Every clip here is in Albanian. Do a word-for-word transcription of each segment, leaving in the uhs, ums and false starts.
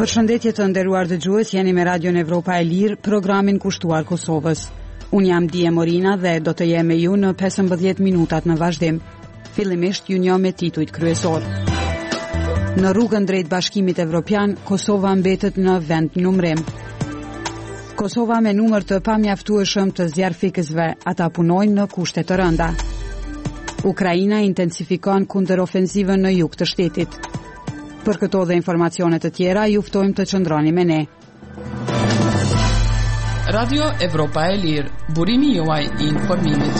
Përshëndetje të nderuar dëgjues, jeni me Radion Evropa e Lirë, programin kushtuar Kosovës. Unë jam Dije Morina dhe do të jem me ju në pesëmbëdhjetë minutat në vazhdim. Fillimisht ju njoh me titujt kryesor. Në rrugën drejt Bashkimit Evropian, Kosova mbetet në vend numrim. Kosova me numër të pamjaftueshëm të zjarfikësve, ata punojnë në kushte të rënda. Ukraina intensifikon kundër ofensivën në jug të shtetit. Për këto dhe informacione të tjera, ju ftojmë të qëndroni me ne. Radio Evropa e Lirë, burimi juaj i informimit.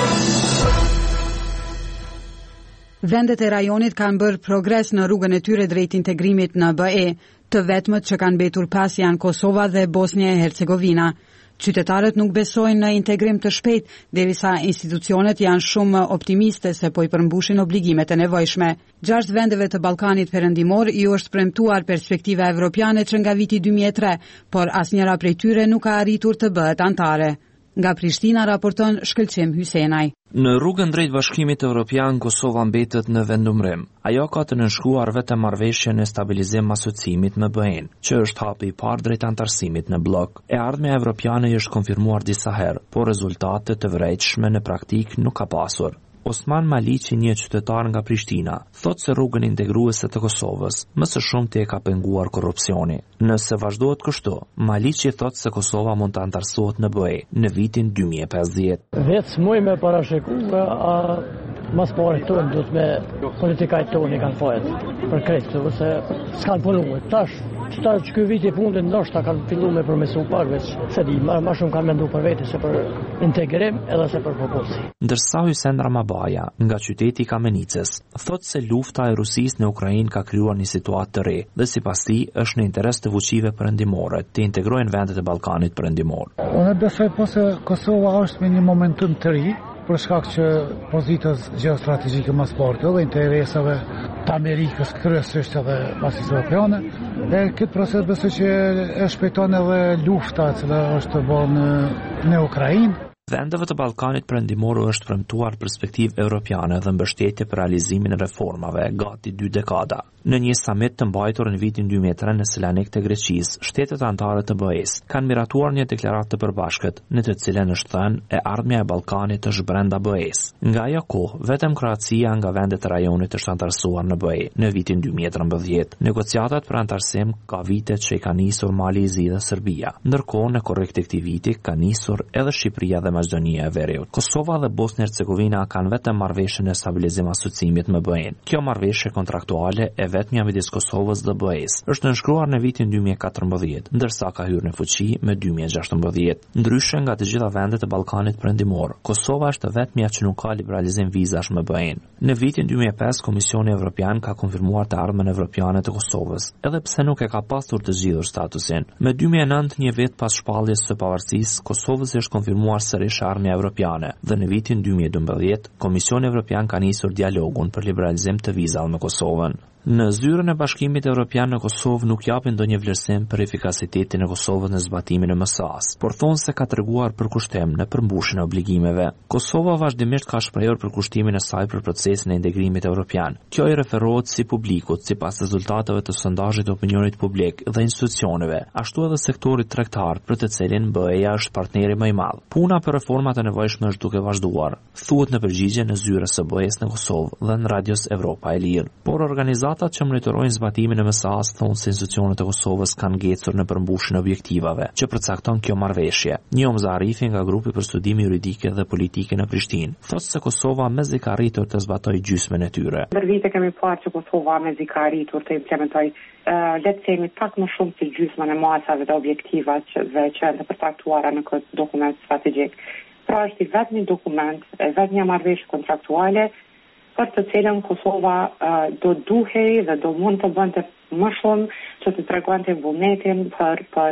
Vendet e rajonit kanë bërë progres në rrugën e tyre drejt integrimit në B E. Të vetmet që kanë mbetur pas janë Kosova dhe Bosnia e Hercegovina. Qytetarët nuk besojnë në integrim të shpejt, derisa institucionet janë shumë optimiste se po i përmbushin obligimet e nevojshme. Gjashtë vendeve të Ballkanit Perëndimor ju është premtuar perspektiva evropiane që nga viti dy mijë e tre, por asnjëra prej tyre nuk ka arritur të bëhet antare. Nga Prishtina raporton Shkëlqim Hysenaj. Në rrugën drejt Bashkimit Evropian, Kosova mbetet në vendumrim. Ajo ka të nënshkruar vetëm marrëveshjen e stabilizim asociimit me B E-n, që është hapi i parë drejt antarësimit në blok. E ardhmja evropiane është konfirmuar disa herë, por rezultate të vërejtshme në praktik nuk ka pasur. Osman Maliqi, një qytetar nga Prishtina, thot se rrugën integruese të Kosovës më së shumti e ka penguar korrupsioni. Nëse vazhdohet kështu, Maliqi thot se Kosova mund të antarësohet në B E në vitin dy mijë e pesëdhjetë. Vetë muj me parashikuar, a mas pare tonë do të me politikajt tonë i kanë fajt për kretë, ose s'kanë punuar. Tash, qëta që këj viti fundin ndoshta kanë fillu me përmesu parve, se di, ma, ma shumë kanë mendu për veti se për integrim edhe se për proposi. Ndërsa Hysen Ramabaja, nga qyteti Kamenicës, thot se lufta e Rusisë në Ukrainë ka krijuar një situatë të re dhe sipas tij është në interes të fuqive perëndimore të integrojnë vendet e Ballkanit Perëndimor. Unë besoj po se Kosova është me një momentum të ri, për shkak që pozitës gjeostrategjike më sportë dhe interesave të Amerikës kryesisht edhe basis europiane. Dhe këtë proces besoj që e shpejton edhe lufta që është bërë në, në Ukrainë. Vendeve të Ballkanit Perëndimor është premtuar perspektivë europiane dhe mbështetje për realizimin e reformave gati dy dekada. Në një samit të mbajtur në vitin dy mijë e tre në Selanik të Greqisë, shtetet anëtare të B E-s kanë miratuar një deklaratë të përbashkët, në të cilën është thënë e ardhmja e Ballkanit është brenda B E-s. Nga ajo kohë, vetëm Kroacia nga vendet e rajonit është antarësuar në B E në vitin dy mijë e trembëdhjetë. Negociatat për antarësim ka vite që i ka nisur Mali i Zi dhe Serbia. Ndërkohë, në korrekt të këtij viti ka nisur edhe Shqipëria dhe Maqedonia e Veriut. Kosova dhe Bosnia e Hercegovina kanë vetëm marrëveshjen e stabilizim asociimit me B E-n. Kjo marrëveshje kontraktuale e vetmja midis Kosovës dhe B E-s është nënshkruar në vitin dy mijë e katërmbëdhjetë, ndërsa ka hyrë në fuqi me dy mijë e gjashtëmbëdhjetë. Ndryshe nga të gjitha vendet e Ballkanit Perëndimor, Kosova është e vetmja që nuk ka liberalizim vizash me B E-n. Në vitin dy mijë e pesë, Komisioni Evropian ka konfirmuar të ardhmen evropiane të Kosovës, edhe pse nuk e ka pasur të zgjidhur statusin. Me dy mijë e nëntë, një vit pas shpalljes së pavarësisë, Kosovës është konfirmuar sërish ardhmja evropiane dhe në vitin dy mijë e dymbëdhjetë, Komisioni Evropian ka nisur dialogun për liberalizim të vizave me Kosovën. Në zyrën e Bashkimit Evropian në Kosovë nuk japin ndonjë vlerësim për efikasitetin e Kosovës në zbatimin e M S A-s, por thonë se ka treguar përkushtim në përmbushjen e obligimeve. Kosova vazhdimisht ka shprehur përkushtimin e saj për procesin e integrimit evropian. Kjo i referohet si publikut sipas rezultateve të sondazhit të opinionit publik dhe institucioneve, ashtu edhe sektorit tregtar për të cilin B E-ja është partneri më i madh. Puna për reformat e nevojshme është duke vazhduar, thuhet në përgjigje në zyrën së B E-s në Kosovë dhe në Radios Evropa e Lirë. Por organizata që monitorojnë zbatimin e M S A-s thonë se institucionet e Kosovës kanë ngecur në përmbushjen e objektivave që përcakton kjo marrëveshje. Njom Zarifi nga grupi për studime juridike dhe politike në Prishtinë thotë se Kosova mezi ka arritur të zbatojë gjysmën e tyre. Për vite kemi parë që Kosova mezi ka arritur të implementojë uh, le të themi pak më shumë se gjysmën e masave dhe objektivave që janë të përcaktuara në këtë dokument strategjik. Pra është i vetmi dokument, e vetmja marrëveshje kontraktuale për të cilën Kosova uh, do duhej dhe do mund të bënte më shumë që të tregonte vullnetin për, për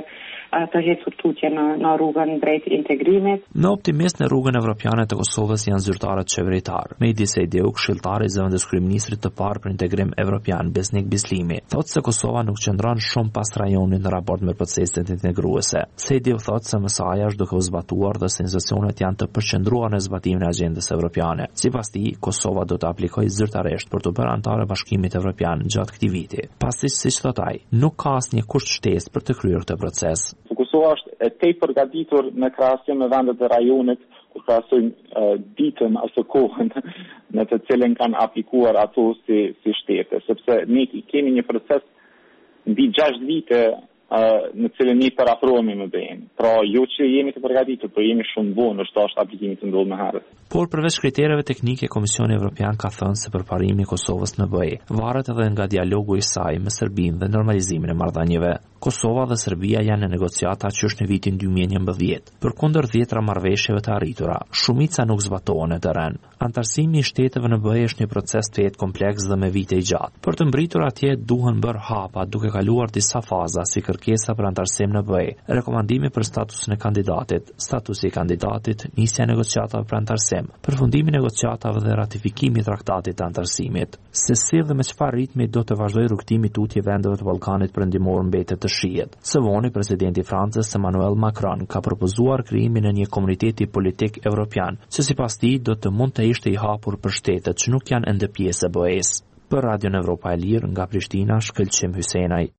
të hecur tutje në, në rrugën drejt integrimit. Në optimist në rrugën evropiane të Kosovës janë zyrtarët qeveritar. Mehdi Sejdeu, këshilltari i zëvendës kryeministrit të parë për integrim evropian, Besnik Bislimi, thotë se Kosova nuk qëndron shumë pas rajonit në raport me proceset integruese. Sejdeu thotë se mesaja është duke u zbatuar dhe se institucionet janë të përqendruar në zbatimin e agjendës evropiane. Sipas tij, Kosova do të aplikojë zyrtarisht për të bërë anëtare e Bashkimit Evropian gjatë këtij viti. Pasi, siç thotë ai, nuk ka asnjë kusht shtesë për të kryer këtë proces. Kosova është e tepërgatitur në krahasim me vendet e rajonit, kur krahasojmë uh, ditën ose kohën në të cilën kanë aplikuar ato si, si shtete, sepse ne kemi një proces mbi gjashtë vite uh, në cilën ne parafrohemi me BE-n. Pra, jo që jemi të përgatitur, por jemi shumë vonë, është është aplikimi të ndodhur më herët. Por përveç kritereve teknike, Komisioni Evropian ka thënë se përparimi i Kosovës në BE varet edhe nga dialogu i saj me Serbinë dhe normalizimin e marrëdhënieve. Kosova dhe Serbia janë në negociata që është në vitin dy mijë e njëmbëdhjetë. Përkundër dhjetra marrëveshjeve të arritura, shumica nuk zbatohen në terren. Antarësimi i shteteve në BE është një proces të jetë kompleks dhe me vite i gjatë. Për të mbritur atje duhen bërë hapa duke kaluar disa faza si kërkesa për antarësim në BE, rekomandimi për statusin e kandidatit, statusi i kandidatit, nisja e negociatave për antarësim, përfundimi i negociatave dhe ratifikimi i traktatit të antarësimit. Se si dhe me çfarë ritmi do të vazhdojë rrugtimi tutje vendeve të Ballkanit perëndimor mbetet të shihet. Së voni presidenti i Francës Emmanuel Macron ka propozuar krijimin e një komuniteti politik evropian, që sipas tij do të mund të ishte i hapur për shtetet që nuk janë ende pjesë e BE-s. Për Radion Evropa e Lirë nga Prishtina, Shkëlqim Hysenaj.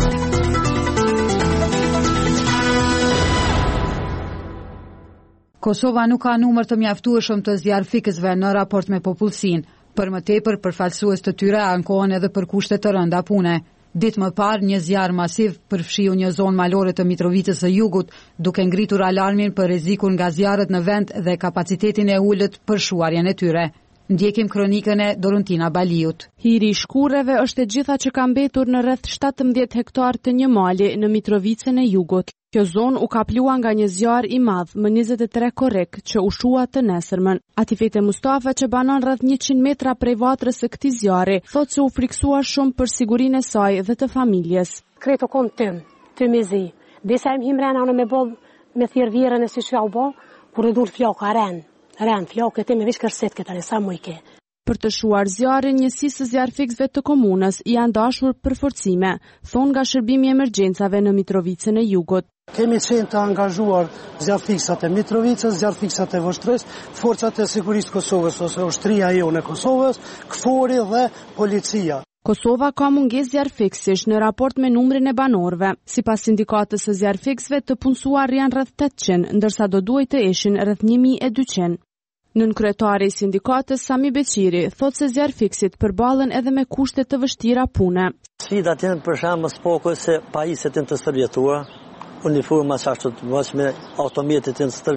Kosova nuk ka numër të mjaftueshëm të zjarfikësve në raport me popullsinë. Për më tepër, përfaqësues të tyre ankohen edhe për kushte të rënda pune. Ditë më parë, një zjarr masiv përfshiu një zonë malore të Mitrovicës së Jugut, duke ngritur alarmin për rrezikun nga zjarret në vend dhe kapacitetin e ulët për shuarjen e tyre. Ndjekim kronikën e Dorontina Baliut. Hiri i shkurreve është e gjitha që ka mbetur në rreth shtatëmbëdhjetë hektar të një mali në Mitrovicën e Jugut. Kjo zonë u kaplua nga një zjarr i madh më njëzet e tre korrik që u shua të nesërmën. Atifete Mustafa, që banon rreth njëqind metra prej vatrës së këtij zjarri, thotë se u friksuar shumë për sigurinë e saj dhe të familjes. Kreto kon tim, të mezi. Desa im himrena në me boll me thirr vjerën e si shka u boll, kur e dur flokë aren. Aren flokë të me vish kërset këta sa më i ke. Për të shuar zjarrin, njësisë së zjarrfikësve të komunës janë dashur përforcime, thonë nga shërbimi i emergjencave në Mitrovicën e Jugut. Kemi qenë të angazhuar zjarrfiksat e Mitrovicës, zjarrfiksat e Voshtrës, forcat e sigurisë Kosovës ose ushtria jonë e Kosovës, KFOR-i dhe policia. Kosova ka mungesë zjarrfiksësh në raport me numrin e banorëve. Sipas sindikatës së zjarrfikësve, të punësuar janë rreth tetëqind, ndërsa do duhej të ishin rreth një mijë e dyqind. Nën kryetari i sindikatës Sami Beqiri thotë se zjarrfikësit përballen edhe me kushte të vështira pune. Sfidat janë për shembull spokoj se pajisjet janë të stërvjetuara, uniforma ashtu të mos me automjetet janë të